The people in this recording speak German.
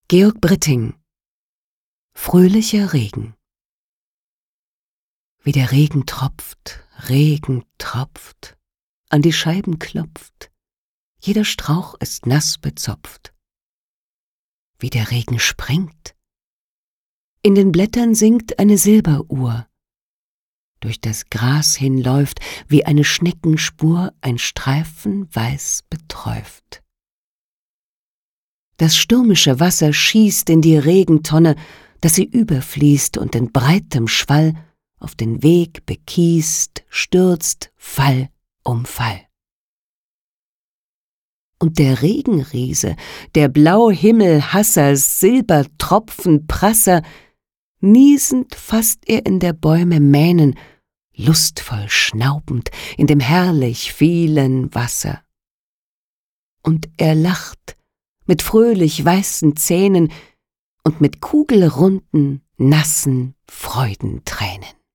Georg Britting. Fröhlicher Regen. Wie der Regen tropft, an die Scheiben klopft, jeder Strauch ist nass bezopft. Wie der Regen springt, in den Blättern singt eine Silberuhr, durch das Gras hinläuft wie eine Schneckenspur ein Streifen weiß beträuft. Das stürmische Wasser schießt in die Regentonne, dass sie überfließt und in breitem Schwall auf den Weg bekiest, stürzt Fall um Fall. Und der Regenriese, der Blauhimmelhasser, Silbertropfenprasser, niesend fasst er in der Bäume Mähnen, lustvoll schnaubend in dem herrlich vielen Wasser. Und er lacht mit fröhlich weißen Zähnen und mit kugelrunden, nassen Freudentränen.